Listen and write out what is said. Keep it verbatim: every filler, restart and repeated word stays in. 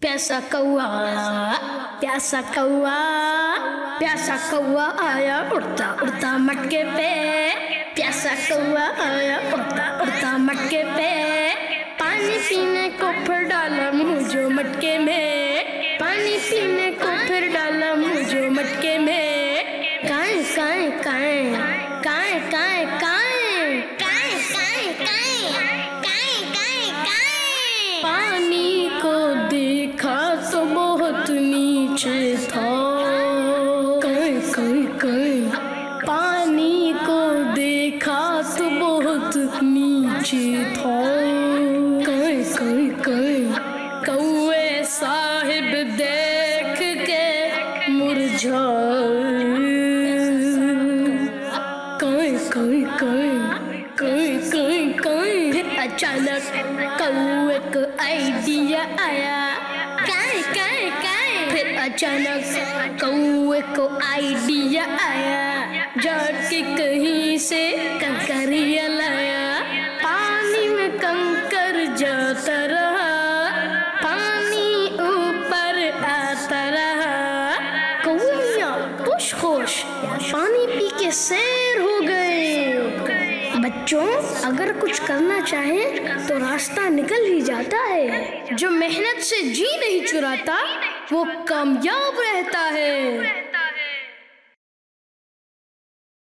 प्यासा कौआ प्यासा कौआ प्यासा कौआ आया उड़ता उड़ता मटके पे। प्यासा कौआ आया उड़ता उड़ता मटके पे। पानी पीने को फिर डाला मुँह जो मटके में। पानी पीने को फिर डाला मुँह जो मटके में। काए काए काए काए काए काए काए काए काए काए काए। पानी को देखा तो बहुत नीचे था। काए काए काए। पानी को देखा तो बहुत नीचे था। काए काए काए। कौए साहिब देख के मुरझाए। काए काए काए काए काए काए। फिर अचानक कौए को आइडिया आया। काए काए काए। फिर अचानक कौए को आइडिया आया। जाके कहीं से कंकरिया लाया। पानी में कंकर जाता रहा। पानी ऊपर आता रहा। कौआ खुश खुश पानी पी के सैर हो गए। बच्चों, अगर कुछ करना चाहे तो रास्ता निकल ही जाता है। जो मेहनत से जी नहीं चुराता वो कामयाब रहता है।